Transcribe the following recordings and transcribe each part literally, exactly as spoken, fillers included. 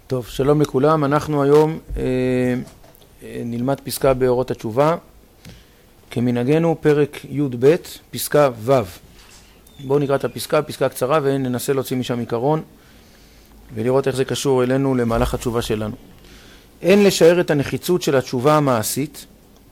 טוב, שלום לכולם. אנחנו היום אה, אה, נלמד פסקה באורות התשובה. כמנהגנו פרק י' ב', פסקה ו'. בואו נקרא את הפסקה, פסקה קצרה, וננסה להוציא משם עיקרון, ולראות איך זה קשור אלינו למהלך התשובה שלנו. אין לשער את הנחיצות של התשובה המעשית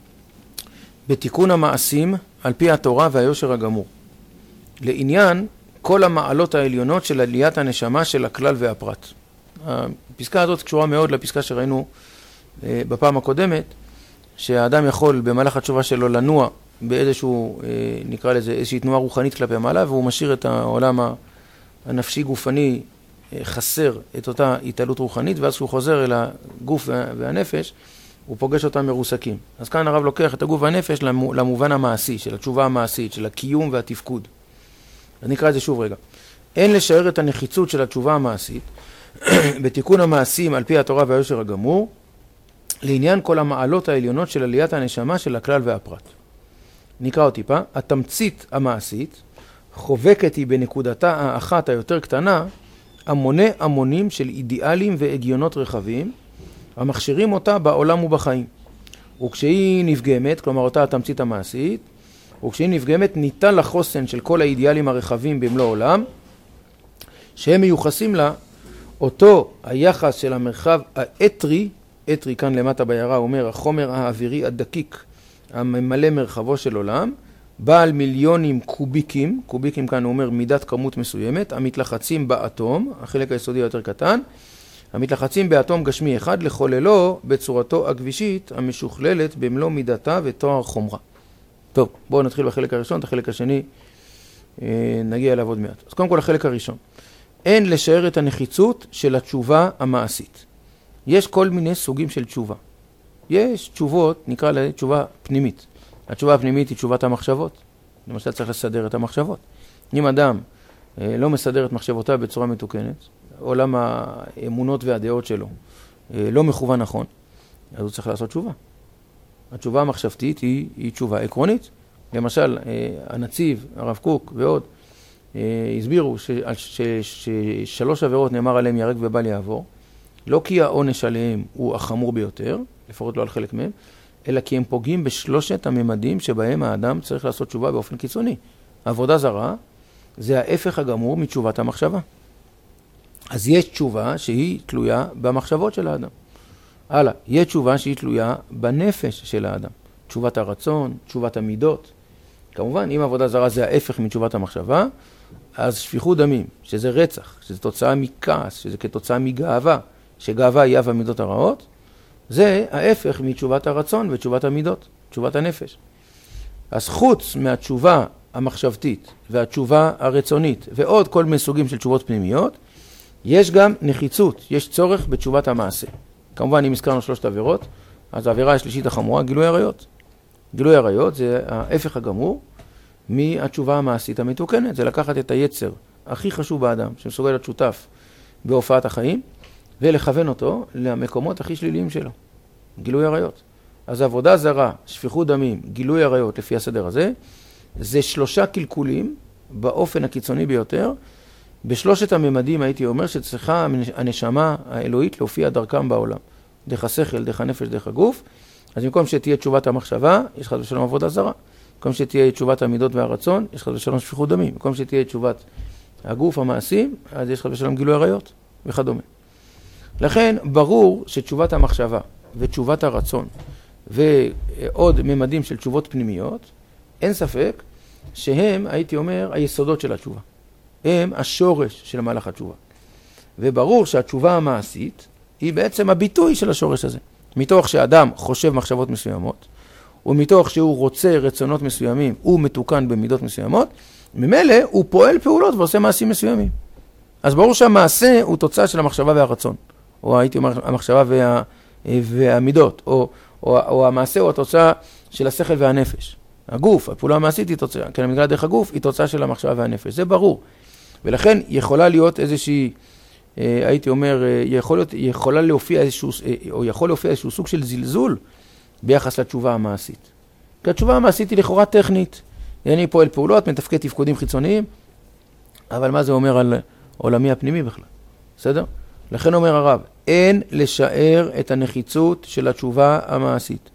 בתיקון המעשים על פי התורה והיושר הגמור. לעניין כל המעלות העליונות של עליית הנשמה של הכלל והפרט. הפסקה הזאת קשורה מאוד לפסקה שראינו בפעם הקודמת, שהאדם יכול במהלך התשובה שלו לנוע באיזשהו, נקרא לזה, איזושהי תנועה רוחנית כלפי המעלה, והוא משאיר את העולם הנפשי גופני חסר את אותה התעלות רוחנית, ואז כשהוא חוזר אל הגוף והנפש, הוא פוגש אותם מרוסקים. אז כאן הרב לוקח את הגוף והנפש למובן המעשי, של התשובה המעשית, של הקיום והתפקוד. אז נקרא את זה שוב רגע. אין לשער את הנחיצות של התשובה המעשית בתיקון המעשים על פי התורה והיושר הגמור, לעניין כל המעלות העליונות של עליית הנשמה של הכלל והפרט. נקרא עוד טיפה. התמצית המעשית חובקת היא בנקודתה האחת היותר קטנה המונה המונים של אידיאלים והגיונות רחבים המכשירים אותה בעולם ובחיים. וכשהיא נפגמת, כלומר אותה התמצית המעשית, וכשהיא נפגמת ניתן לחוסן של כל האידיאלים הרחבים במלוא העולם, שהם מיוחסים לה אותו היחס של המרחב האתרי, אתרי כאן למטה בירה אומר החומר האווירי הדקיק הממלא מרחבו של עולם, בעל מיליונים קוביקים, קוביקים כאן הוא אומר מידת כמות מסוימת, המתלחצים באטום, החלק היסודי היותר קטן, המתלחצים באטום גשמי אחד לחוללו בצורתו הגבישית המשוכללת במלוא מידתה ותואר חומרה. טוב, בואו נתחיל בחלק הראשון, את החלק השני נגיע אליו עוד מעט. אז קודם כל החלק הראשון. אין לשער את הנחיצות של התשובה המעשית. יש כל מיני סוגים של תשובה. יש תשובות, נקרא לה תשובה פנימית. התשובה הפנימית היא תשובת המחשבות. למשל צריך לסדר את המחשבות. אם אדם לא מסדר את מחשבותיו בצורה מתוקנת, עולם האמונות והדעות שלו לא מכוון נכון, אז הוא צריך לעשות תשובה. התשובה המחשבתית היא, היא תשובה עקרונית. למשל, הנציב, הרב קוק ועוד, הסבירו ששלוש עבירות נאמר עליהם ירק ובל יעבור, לא כי העונש עליהם הוא החמור ביותר, לפחות לא על חלק מהם, אלא כי הם פוגעים בשלושת הממדים שבהם האדם צריך לעשות תשובה באופן קיצוני. עבודה זרה זה ההפך הגמור מתשובת המחשבה. אז יש תשובה שהיא תלויה במחשבות של האדם. הלאה, יש תשובה שהיא תלויה בנפש של האדם. תשובת הרצון, תשובת המידות. כמובן, אם עבודה זרה זה ההפך מתשובת המחשבה, אז שפיכות דמים, שזה רצח, שזה תוצאה מכעס, שזה כתוצאה מגאווה, שגאווה היא אב המידות הרעות, זה ההפך מתשובת הרצון ותשובת המידות, תשובת הנפש. אז חוץ מהתשובה המחשבתית והתשובה הרצונית ועוד כל מיני סוגים של תשובות פנימיות, יש גם נחיצות, יש צורך בתשובת המעשה. כמובן, אם הזכרנו שלושת עבירות, אז העבירה השלישית החמורה, גילוי עריות. גילוי עריות זה ההפך הגמור מהתשובה המעשית המתוקנת. זה לקחת את היצר הכי חשוב באדם, שמסוגל להיות שותף בהופעת החיים, ולכוון אותו למקומות הכי שליליים שלו. גילוי עריות. אז עבודה זרה, שפיכות דמים, גילוי עריות לפי הסדר הזה, זה שלושה קלקולים באופן הקיצוני ביותר, בשלושת הממדים הייתי אומר שצריכה הנשמה האלוהית להופיע דרכם בעולם. דרך השכל, דרך הנפש, דרך הגוף. אז במקום שתהיה תשובת המחשבה, יש חס ושלום עבודה זרה. במקום שתהיה תשובת המידות והרצון, יש חס ושלום שפיכות דמים. במקום שתהיה תשובת הגוף המעשים, אז יש חס ושלום גילוי עריות וכדומה. לכן ברור שתשובת המחשבה ותשובת הרצון ועוד ממדים של תשובות פנימיות, אין ספק שהם, הייתי אומר, היסודות של התשובה. הם השורש של מהלך התשובה. וברור שהתשובה המעשית היא בעצם הביטוי של השורש הזה. מתוך שאדם חושב מחשבות מסוימות, ומתוך שהוא רוצה רצונות מסוימים, הוא מתוקן במידות מסוימות, ממילא הוא פועל פעולות ועושה מעשים מסוימים. אז ברור שהמעשה הוא תוצאה של המחשבה והרצון. או הייתי אומר המחשבה וה, והמידות, או, או, או המעשה הוא התוצאה של השכל והנפש. הגוף, הפעולה המעשית היא תוצאה, כן, המגלה דרך הגוף היא תוצאה של המחשבה והנפש. זה ברור. ולכן יכולה להיות איזושהי, הייתי אומר, יכול להיות, יכולה להופיע איזשהו, או יכול להופיע איזשהו סוג של זלזול ביחס לתשובה המעשית. כי התשובה המעשית היא לכאורה טכנית. אני פועל פעולות, מתפקד תפקודים חיצוניים, אבל מה זה אומר על עולמי הפנימי בכלל? בסדר? לכן אומר הרב, אין לשער את הנחיצות של התשובה המעשית.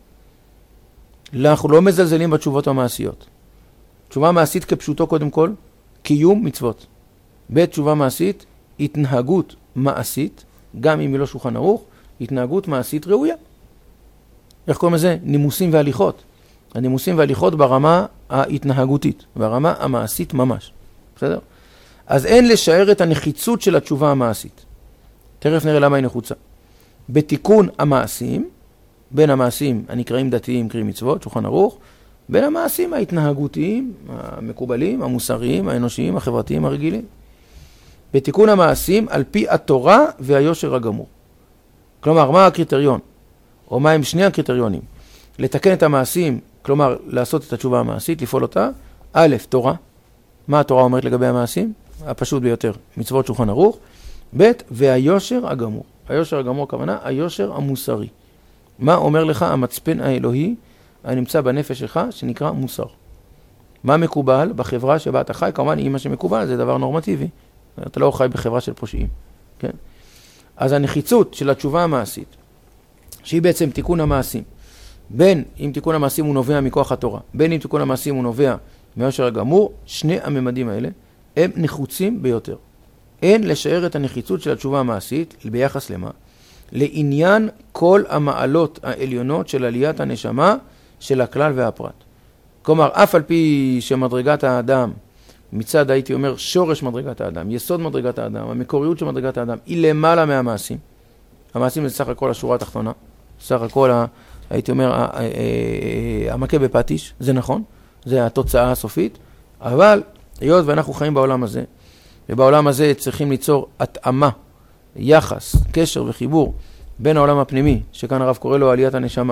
אנחנו לא מזלזלים בתשובות המעשיות. תשובה מעשית כפשוטו קודם כל, קיום מצוות. בית תשובה מעשית, התנהגות מעשית, גם אם היא לא שולחן ערוך, התנהגות מעשית ראויה. איך קוראים לזה? נימוסים והליכות. הנימוסים והליכות ברמה ההתנהגותית, ברמה המעשית ממש. בסדר? אז אין לשער את הנחיצות של התשובה המעשית. תכף נראה למה היא נחוצה. בתיקון המעשים, בין המעשים הנקראים דתיים, קרי מצוות, שולחן ערוך, בין המעשים ההתנהגותיים, המקובלים, המוסריים, האנושיים, החברתיים, הרגילים. בתיקון המעשים על פי התורה והיושר הגמור. כלומר, מה הקריטריון? או מה הם שני הקריטריונים? לתקן את המעשים, כלומר, לעשות את התשובה המעשית, לפעול אותה. א', תורה. מה התורה אומרת לגבי המעשים? הפשוט ביותר, מצוות שולחן ערוך. ב', והיושר הגמור. היושר הגמור, הכוונה, היושר המוסרי. מה אומר לך המצפן האלוהי הנמצא בנפש שלך, שנקרא מוסר? מה מקובל בחברה שבה אתה חי? כמובן, אם מה שמקובל זה דבר נורמטיבי. אתה לא חי בחברה של פושעים. כן? אז הנחיצות של התשובה המעשית, שהיא בעצם תיקון המעשים, בין אם תיקון המעשים הוא נובע מכוח התורה, בין אם תיקון המעשים הוא נובע מהיושר הגמור, שני הממדים האלה הם נחוצים ביותר. אין לשער את הנחיצות של התשובה המעשית ביחס למה? לעניין כל המעלות העליונות של עליית הנשמה של הכלל והפרט. כלומר, אף על פי שמדרגת האדם, מצד הייתי אומר שורש מדרגת האדם, יסוד מדרגת האדם, המקוריות של מדרגת האדם, היא למעלה מהמעשים. המעשים זה סך הכל השורה התחתונה, סך הכל, הייתי אומר, המכה בפטיש, זה נכון, זה התוצאה הסופית, אבל היות ואנחנו חיים בעולם הזה, ובעולם הזה צריכים ליצור התאמה, יחס, קשר וחיבור בין העולם הפנימי, שכאן הרב קורא לו עליית הנשמה,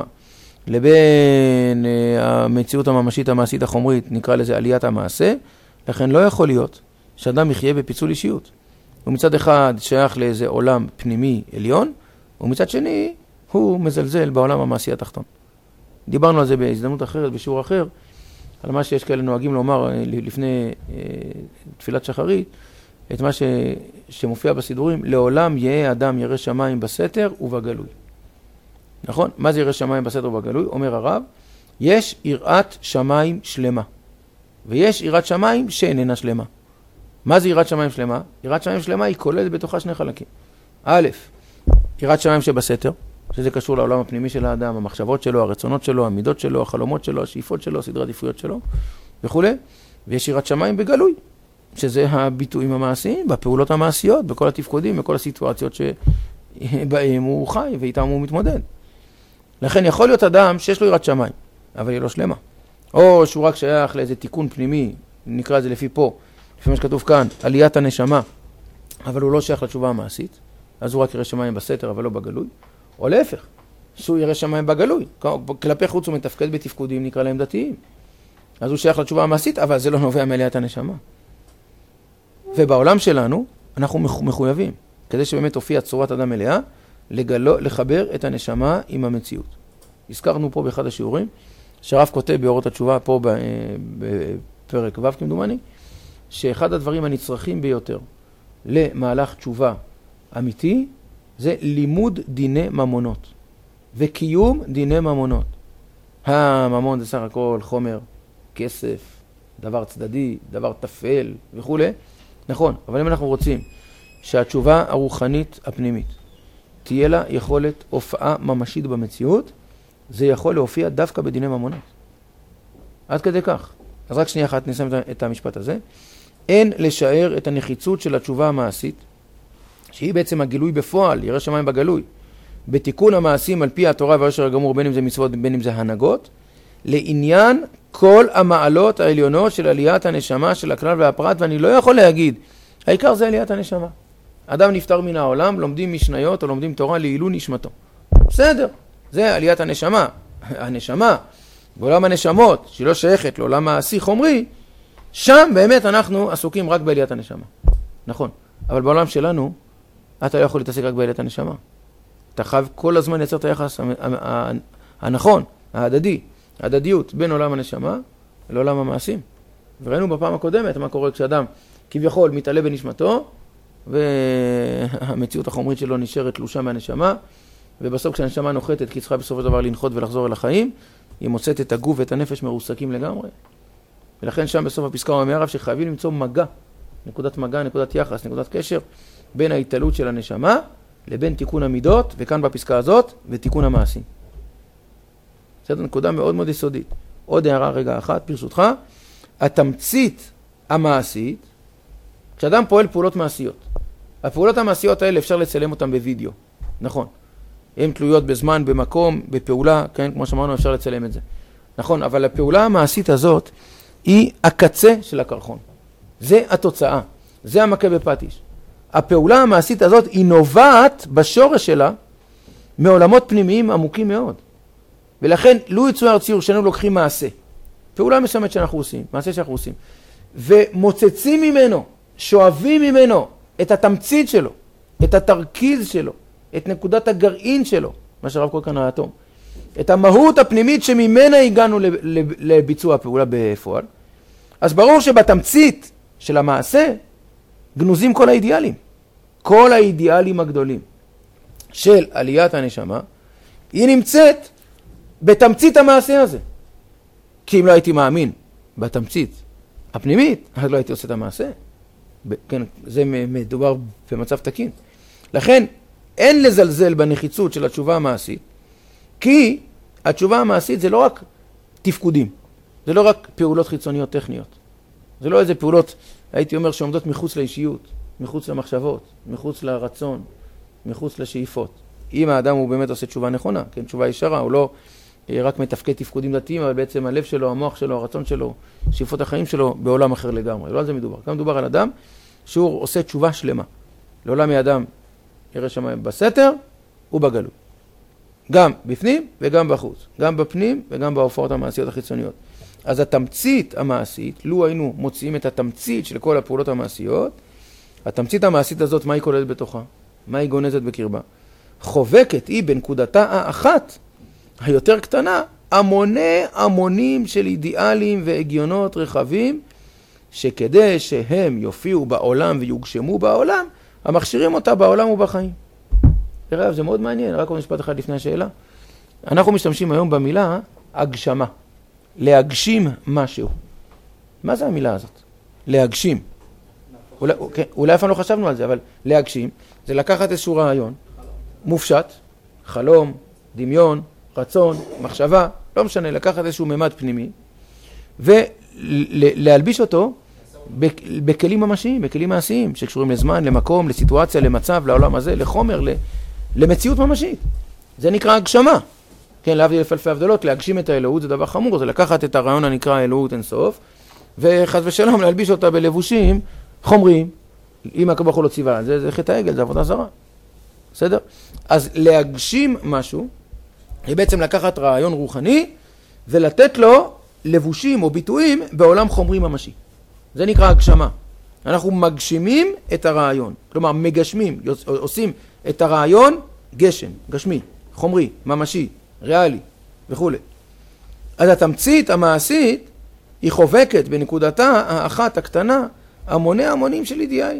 לבין המציאות הממשית המעשית החומרית, נקרא לזה עליית המעשה, לכן לא יכול להיות שאדם יחיה בפיצול אישיות. הוא מצד אחד שייך לאיזה עולם פנימי עליון, ומצד שני הוא מזלזל בעולם המעשי התחתון. דיברנו על זה בהזדמנות אחרת, בשיעור אחר, על מה שיש כאלה נוהגים לומר לפני תפילת שחרית, את מה ש... שמופיע בסידורים, לעולם יהיה אדם ירא שמיים בסתר ובגלוי. נכון? מה זה ירא שמיים בסתר ובגלוי? אומר הרב, יש יראת שמיים שלמה, ויש יראת שמיים שאיננה שלמה. מה זה יראת שמיים שלמה? יראת שמיים שלמה היא כוללת בתוכה שני חלקים. א', יראת שמיים שבסתר, שזה קשור לעולם הפנימי של האדם, המחשבות שלו, הרצונות שלו, המידות שלו, החלומות שלו, השאיפות שלו, סדרי עדיפויות שלו, וכו'. ויש יראת שמיים בגלוי, שזה הביטויים המעשיים, בפעולות המעשיות, בכל התפקודים, בכל הסיטואציות שבהם הוא חי ואיתם הוא מתמודד. לכן יכול להיות אדם שיש לו יראת שמיים, אבל היא לא שלמה. או שהוא רק שייך לאיזה תיקון פנימי, נקרא את זה לפי פה, לפי מה שכתוב כאן, עליית הנשמה, אבל הוא לא שייך לתשובה המעשית, אז הוא רק ירא שמיים בסתר, אבל לא בגלוי. או להפך, שהוא ירא שמיים בגלוי. כלפי חוץ הוא מתפקד בתפקודים, נקרא להם דתיים. אז הוא שייך לתשובה המעשית, אבל זה לא נובע מעליית הנשמה. ובעולם שלנו, אנחנו מחויבים, כדי שבאמת הופיע צורת אדם מלאה, לגלו, לחבר את הנשמה עם המציאות. הזכרנו פה באחד השיעורים, שהרב כותב באורות התשובה, פה בפרק ו' כמדומני, שאחד הדברים הנצרכים ביותר למהלך תשובה אמיתי, זה לימוד דיני ממונות, וקיום דיני ממונות. הממון זה סך הכל חומר, כסף, דבר צדדי, דבר תפל וכו'. נכון, אבל אם אנחנו רוצים שהתשובה הרוחנית הפנימית תהיה לה יכולת הופעה ממשית במציאות, זה יכול להופיע דווקא בדיני ממונות. עד כדי כך. אז רק שנייה אחת נסיים את המשפט הזה. אין לשער את הנחיצות של התשובה המעשית, שהיא בעצם הגילוי בפועל, ירא שמיים בגלוי, בתיקון המעשים על פי התורה והיושר הגמור, בין אם זה מצוות בין אם זה הנהגות, לעניין כל המעלות העליונות של עליית הנשמה של הכלל והפרט, ואני לא יכול להגיד, העיקר זה עליית הנשמה. אדם נפטר מן העולם, לומדים משניות או לומדים תורה לעילוי נשמתו. בסדר, זה עליית הנשמה. הנשמה, בעולם הנשמות, שלא שייכת לעולם מעשי חומרי, שם באמת אנחנו עסוקים רק בעליית הנשמה. נכון, אבל בעולם שלנו, אתה לא יכול להתעסק רק בעליית הנשמה. אתה חייב כל הזמן לייצר את היחס הנכון, ההדדי, ההדדיות בין עולם הנשמה לעולם המעשים. וראינו בפעם הקודמת מה קורה כשאדם כביכול מתעלה בנשמתו, והמציאות החומרית שלו נשארת תלושה מהנשמה, ובסוף כשהנשמה נוחתת, כי צריכה בסופו של דבר לנחות ולחזור אל החיים, היא מוצאת את הגוף ואת הנפש מרוסקים לגמרי. ולכן שם בסוף הפסקה הוא אומר הרב שחייבים למצוא מגע, נקודת מגע, נקודת יחס, נקודת קשר, בין ההתעלות של הנשמה לבין תיקון המידות, וכאן בפסקה הזאת, ותיקון המעשים. זאת נקודה מאוד מאוד יסודית. עוד הערה רגע אחת, ברשותך, התמצית המעשית, כשאדם פועל פעולות מעשיות, הפעולות המעשיות האלה אפשר לצלם אותן בווידאו, נכון. הן תלויות בזמן, במקום, בפעולה, כן, כמו שאמרנו אפשר לצלם את זה. נכון, אבל הפעולה המעשית הזאת היא הקצה של הקרחון. זה התוצאה, זה המכה בפטיש. הפעולה המעשית הזאת היא נובעת בשורש שלה מעולמות פנימיים עמוקים מאוד. ולכן, לו יצויר ציור שאנו לוקחים מעשה, פעולה מסוימת שאנחנו עושים, מעשה שאנחנו עושים, ומוצצים ממנו, שואבים ממנו את התמצית שלו, את התרכיז שלו, את נקודת הגרעין שלו, מה שהרב קורא כאן האטום, את המהות הפנימית שממנה הגענו לביצוע הפעולה בפועל, אז ברור שבתמצית של המעשה גנוזים כל האידיאלים. כל האידיאלים הגדולים של עליית הנשמה, היא נמצאת בתמצית המעשה הזה. כי אם לא הייתי מאמין בתמצית הפנימית, אז לא הייתי עושה את המעשה. כן, זה מדובר במצב תקין. לכן, אין לזלזל בנחיצות של התשובה המעשית, כי התשובה המעשית זה לא רק תפקודים, זה לא רק פעולות חיצוניות טכניות. זה לא איזה פעולות, הייתי אומר, שעומדות מחוץ לאישיות, מחוץ למחשבות, מחוץ לרצון, מחוץ לשאיפות. אם האדם הוא באמת עושה תשובה נכונה, כן, תשובה ישרה, הוא לא רק מתפקד תפקודים דתיים, אבל בעצם הלב שלו, המוח שלו, הרצון שלו, שאיפות החיים שלו, בעולם אחר לגמרי. לא על זה מדובר. כאן מדובר על אדם שהוא עושה תשובה שלמה. לעולם האדם ירא שמיים בסתר ובגלוי. גם בפנים וגם בחוץ. גם בפנים וגם בהופעות המעשיות החיצוניות. אז התמצית המעשית, לו היינו מוציאים את התמצית של כל הפעולות המעשיות, התמצית המעשית הזאת, מה היא כוללת בתוכה? מה היא גונזת בקרבה? חובקת היא בנקודתה האחת, היותר קטנה, המוני המונים של אידיאלים והגיונות רחבים, שכדי שהם יופיעו בעולם ויוגשמו בעולם, המכשירים אותה בעולם ובחיים. תראה, זה מאוד מעניין, רק עוד משפט אחד לפני השאלה. אנחנו משתמשים היום במילה הגשמה, להגשים משהו. מה זה המילה הזאת? להגשים. אולי, כן, אולי אף פעם לא חשבנו על זה, אבל להגשים זה לקחת איזשהו רעיון, מופשט, חלום, דמיון, רצון, מחשבה, לא משנה, לקחת איזשהו ממד פנימי, ולהלביש אותו בכלים ממשיים, בכלים מעשיים, שקשורים לזמן, למקום, לסיטואציה, למצב, לעולם הזה, לחומר, למציאות ממשית. זה נקרא הגשמה. כן, להבדיל אלף אלפי הבדלות, להגשים את האלוהות זה דבר חמור, זה לקחת את הרעיון הנקרא אלוהות אינסוף, וחס ושלום להלביש אותה בלבושים חומריים, אם הקדוש ברוך הוא לא ציווה, זה, זה חטא העגל, זה עבודה זרה. בסדר? אז להגשים משהו, היא בעצם לקחת רעיון רוחני, ולתת לו לבושים או ביטויים בעולם חומרי ממשי. זה נקרא הגשמה. אנחנו מגשימים את הרעיון. כלומר, מגשמים, עושים את הרעיון גשם, גשמי, חומרי, ממשי, ריאלי וכו'. אז התמצית המעשית היא חובקת בנקודתה האחת הקטנה המוני המונים של אידיאלים.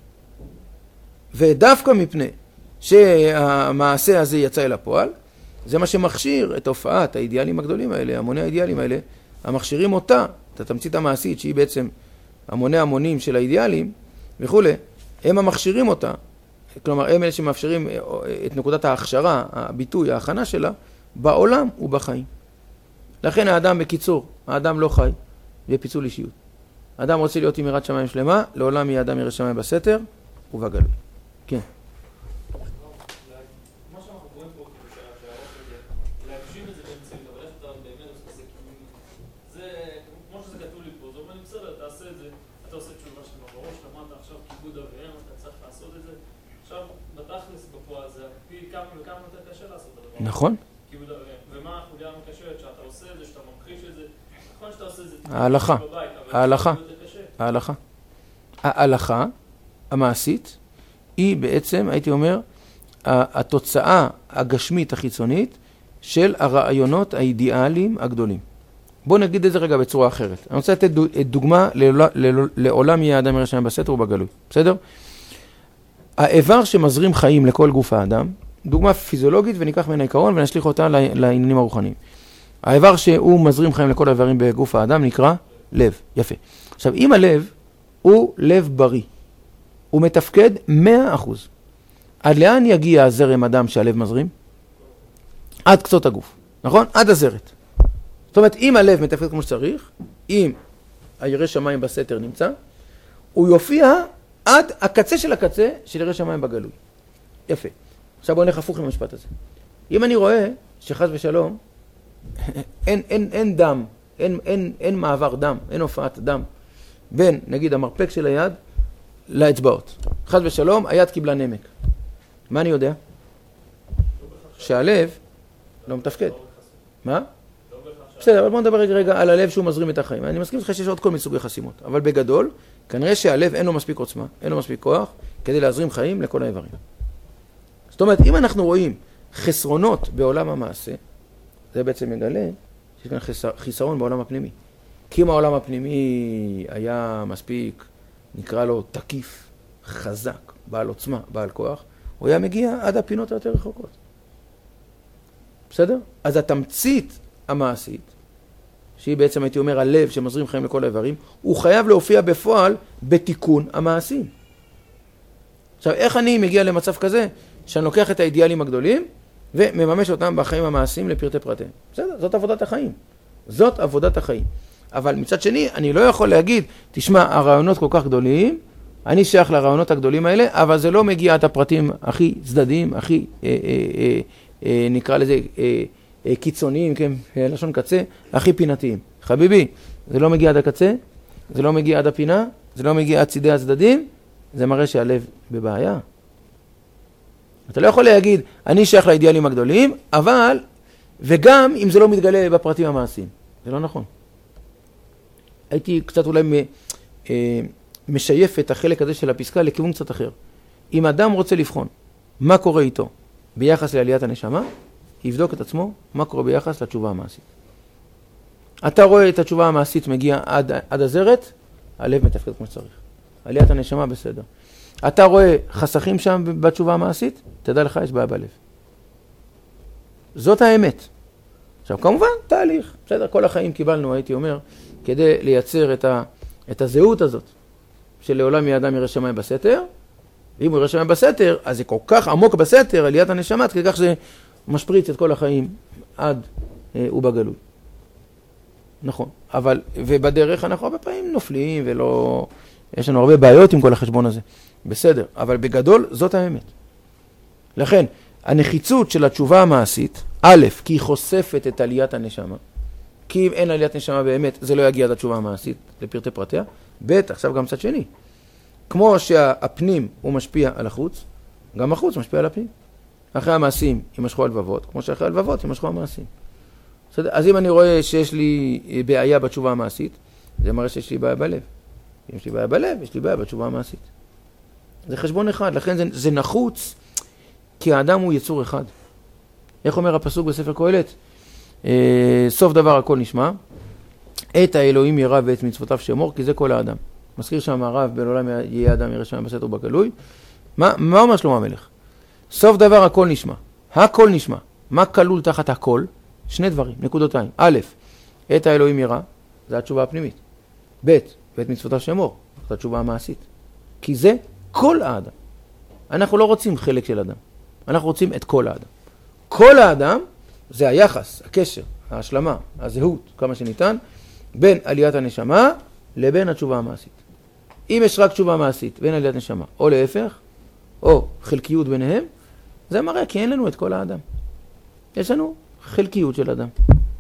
ודווקא מפני שהמעשה הזה יצא אל הפועל, זה מה שמכשיר את הופעת האידיאלים הגדולים האלה, המוני האידיאלים האלה, המכשירים אותה, את התמצית המעשית שהיא בעצם המוני המונים של האידיאלים וכו', הם המכשירים אותה, כלומר הם אלה שמאפשרים את נקודת ההכשרה, הביטוי, ההכנה שלה, בעולם ובחיים. לכן האדם בקיצור, האדם לא חי בפיצול אישיות. האדם רוצה להיות עם יראת שמיים שלמה, לעולם יהיה אדם ירא שמיים בסתר ובגלוי. כן. נכון. ומה החוליה המקשרת שאתה עושה את זה, שאתה ממחיש את זה, נכון שאתה עושה את זה ההלכה, ההלכה, ההלכה. ההלכה המעשית היא בעצם, הייתי אומר, התוצאה הגשמית החיצונית של הרעיונות האידיאליים הגדולים. בואו נגיד את זה רגע בצורה אחרת. אני רוצה לתת דוגמה לעולם יהיה האדם ירא שמיים בסתר ובגלוי. בסדר? האיבר שמזרים חיים לכל גוף האדם, דוגמה פיזיולוגית וניקח ממנה עיקרון ונשליך אותה לעניינים הרוחניים. האיבר שהוא מזרים חיים לכל האיברים בגוף האדם נקרא לב. יפה. עכשיו, אם הלב הוא לב בריא, הוא מתפקד מאה אחוז. עד לאן יגיע הזרם אדם שהלב מזרים? עד קצות הגוף, נכון? עד הזרת. זאת אומרת, אם הלב מתפקד כמו שצריך, אם הירא שמיים בסתר נמצא, הוא יופיע עד הקצה של הקצה של ירא שמיים בגלוי. יפה. עכשיו בואו נלך הפוך למשפט הזה. אם אני רואה שחס ושלום, אין, אין, אין דם, אין, אין, אין מעבר דם, אין הופעת דם, בין, נגיד, המרפק של היד לאצבעות. חס ושלום, היד קיבלה נמק. מה אני יודע? שהלב לא מתפקד. מה? בסדר, אבל בואו נדבר רגע, רגע על הלב שהוא מזרים את החיים. אני מסכים לך שיש עוד כל מיני סוגי חסימות, אבל בגדול, כנראה שהלב אין לו מספיק עוצמה, אין לו מספיק כוח, כדי להזרים חיים לכל האיברים. זאת אומרת, אם אנחנו רואים חסרונות בעולם המעשה, זה בעצם מגלה שיש כאן חיסרון בעולם הפנימי. כי אם העולם הפנימי היה מספיק, נקרא לו תקיף, חזק, בעל עוצמה, בעל כוח, הוא היה מגיע עד הפינות היותר רחוקות. בסדר? אז התמצית המעשית, שהיא בעצם הייתי אומר הלב שמזרים חיים לכל האיברים, הוא חייב להופיע בפועל בתיקון המעשים. עכשיו, איך אני מגיע למצב כזה שאני לוקח את האידיאלים הגדולים ומממש אותם בחיים המעשיים לפרטי פרטיהם? בסדר, זאת עבודת החיים. זאת עבודת החיים. אבל מצד שני, אני לא יכול להגיד, תשמע, הרעיונות כל כך גדולים, אני שייך לרעיונות הגדולים האלה, אבל זה לא מגיע את הפרטים הכי צדדיים, הכי, אה, אה, אה, אה, נקרא לזה, אה, אה, קיצוניים, כן, לשון קצה, הכי פינתיים. חביבי, זה לא מגיע עד הקצה, זה לא מגיע עד הפינה, זה לא מגיע עד צידי הצדדים, זה מראה שהלב בבעיה. אתה לא יכול להגיד, אני שייך לאידיאלים הגדולים, אבל, וגם אם זה לא מתגלה בפרטים המעשיים. זה לא נכון. הייתי קצת אולי מ, אה, משייף את החלק הזה של הפסקה לכיוון קצת אחר. אם אדם רוצה לבחון מה קורה איתו ביחס לעליית הנשמה, יבדוק את עצמו מה קורה ביחס לתשובה המעשית. אתה רואה את התשובה המעשית מגיעה עד, עד הזרת, הלב מתפקד כמו שצריך. עליית הנשמה בסדר. אתה רואה חסכים שם בתשובה המעשית, תדע לך יש בעיה בלב. זאת האמת. עכשיו כמובן, תהליך. בסדר, כל החיים קיבלנו, הייתי אומר, כדי לייצר את, ה, את הזהות הזאת, שלעולם יהיה אדם ירא שמיים בסתר, ואם הוא ירא שמיים בסתר, אז זה כל כך עמוק בסתר, עליית הנשמה, כדי כך שזה משפריץ את כל החיים עד אה, ובגלוי. נכון. אבל, ובדרך אנחנו הרבה פעמים נופלים, ולא, יש לנו הרבה בעיות עם כל החשבון הזה. בסדר, אבל בגדול זאת האמת. לכן, הנחיצות של התשובה המעשית, א', כי היא חושפת את עליית הנשמה, כי אם אין עליית נשמה באמת, זה לא יגיע עד התשובה המעשית לפרטי פרטיה. ב', עכשיו גם צד שני. כמו שהפנים הוא משפיע על החוץ, גם החוץ משפיע על הפנים. אחרי המעשים ימשכו הלבבות, כמו שאחרי הלבבות ימשכו המעשים. אז אם אני רואה שיש לי בעיה בתשובה המעשית, זה מראה שיש לי בעיה בלב. אם יש לי בעיה בלב, יש לי בעיה בתשובה המעשית. זה חשבון אחד, לכן זה, זה נחוץ, כי האדם הוא יצור אחד. איך אומר הפסוק בספר קהלת? אה, סוף דבר הכל נשמע, את האלוהים ירא ואת מצוותיו שמור, כי זה כל האדם. מזכיר שם הרב, בעולם יהיה אדם ירא שמיים בסתר ובגלוי. מה, מה אומר שלמה המלך? סוף דבר הכל נשמע. הכל נשמע. מה כלול תחת הכל? שני דברים, נקודותיים. א', את האלוהים ירא, זה התשובה הפנימית. ב', ואת מצוותיו שמור, זו התשובה המעשית. כי זה כל האדם. אנחנו לא רוצים חלק של אדם. אנחנו רוצים את כל האדם. כל האדם זה היחס, הקשר, ההשלמה, הזהות, כמה שניתן, בין עליית הנשמה לבין התשובה המעשית. אם יש רק תשובה מעשית בין עליית נשמה, או להפך, או חלקיות ביניהם, זה מראה כי אין לנו את כל האדם. יש לנו חלקיות של אדם.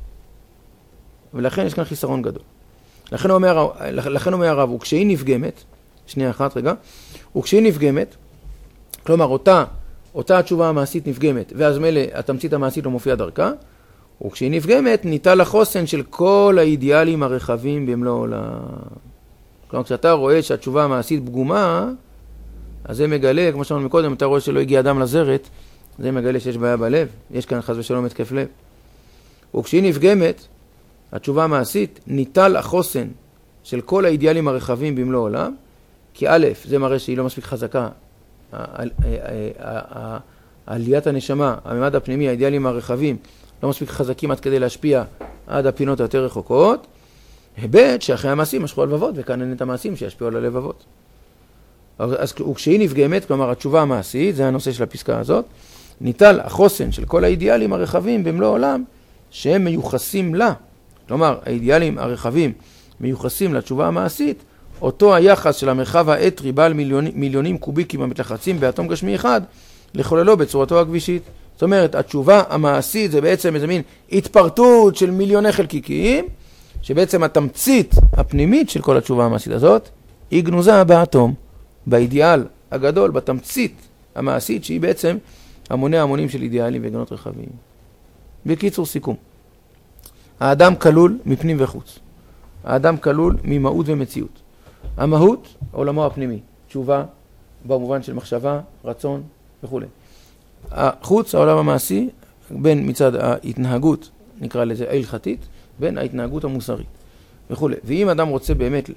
ולכן יש כאן חיסרון גדול. לכן אומר, לכן אומר הרב, וכשהיא נפגמת, שנייה אחת רגע, וכשהיא נפגמת, כלומר אותה, אותה התשובה המעשית נפגמת, ואז מלא התמצית המעשית לא מופיע דרכה, וכשהיא נפגמת, ניטל החוסן של כל האידיאלים הרחבים במלוא העולם. כלומר, כשאתה רואה שהתשובה המעשית פגומה, אז זה מגלה, כמו שאמרנו מקודם, אתה רואה שלא הגיע אדם לזרת, זה מגלה שיש בעיה בלב, יש כאן חס ושלום התקף לב. וכשהיא נפגמת, התשובה המעשית, ניטל החוסן של כל האידיאלים הרחבים במלוא העולם, כי א', זה מראה שהיא לא מספיק חזקה עליית הנשמה, הממד הפנימי, האידיאלים הרחבים, לא מספיק חזקים עד כדי להשפיע עד הפינות היותר רחוקות, היבט שאחרי המעשים משכו הלבבות, וכאן אין את המעשים שישפיעו על הלבבות. אז כשהיא נפגמת, כלומר התשובה המעשית, זה הנושא של הפסקה הזאת, ניטל החוסן של כל האידיאלים הרחבים במלוא העולם, שהם מיוחסים לה. כלומר, האידיאלים הרחבים מיוחסים לתשובה המעשית, אותו היחס של המרחב האתרי בעל מיליונים, מיליונים קוביקים המתלחצים באטום גשמי אחד, לחוללו בצורתו הגבישית. זאת אומרת, התשובה המעשית זה בעצם איזה מין התפרטות של מיליוני חלקיקים, שבעצם התמצית הפנימית של כל התשובה המעשית הזאת, היא גנוזה באטום, באידיאל הגדול, בתמצית המעשית, שהיא בעצם המוני המונים של אידיאלים וגנות רחבים. בקיצור סיכום. האדם כלול מפנים וחוץ. האדם כלול ממהות ומציאות. המהות, עולמו הפנימי. תשובה, במובן של מחשבה, רצון וכו'. החוץ, העולם המעשי, בין מצד ההתנהגות, נקרא לזה ההלכתית, בין ההתנהגות המוסרית וכו'. ואם אדם רוצה באמת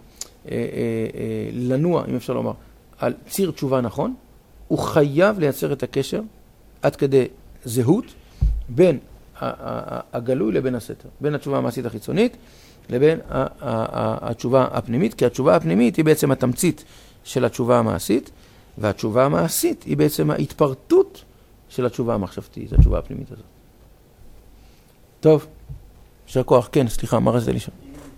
לנוע, אם אפשר לומר, על ציר תשובה נכון, הוא חייב לייצר את הקשר עד כדי זהות בין הגלוי לבין הסתר, בין התשובה המעשית החיצונית לבין התשובה הפנימית, כי התשובה הפנימית היא בעצם התמצית של התשובה המעשית, והתשובה המעשית היא בעצם ההתפרטות של התשובה המחשבתית, זו התשובה הפנימית הזאת. טוב, יישר כוח, כן, סליחה, מה רצית לשאול?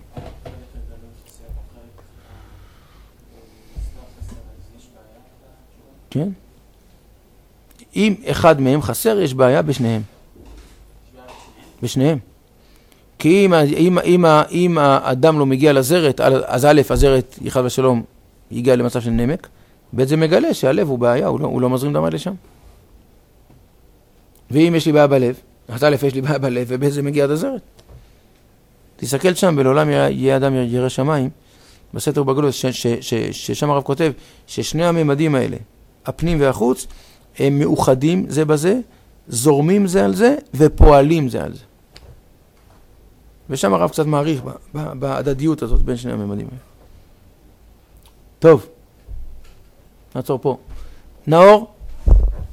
כן? אם אחד מהם חסר, יש בעיה בשניהם. בשניהם. כי אם, אם, אם, אם האדם לא מגיע לזרת, אז א', הזרת, יחד ושלום, יגיע למצב של נמק, ב' זה מגלה שהלב הוא בעיה, הוא לא, הוא לא מזרים דם עד לשם. ואם יש לי בעיה בלב, אז א', יש לי בעיה בלב, וב' זה מגיע עד הזרת. תסתכל שם, בלעולם יהיה אדם ירא שמיים, בסתר ובגלות, ששם הרב כותב, ששני הממדים האלה, הפנים והחוץ, הם מאוחדים זה בזה, זורמים זה על זה, ופועלים זה על זה. ושם הרב קצת מעריך בהדדיות הזאת בין שני הממדים האלה. טוב, נעצור פה. נאור.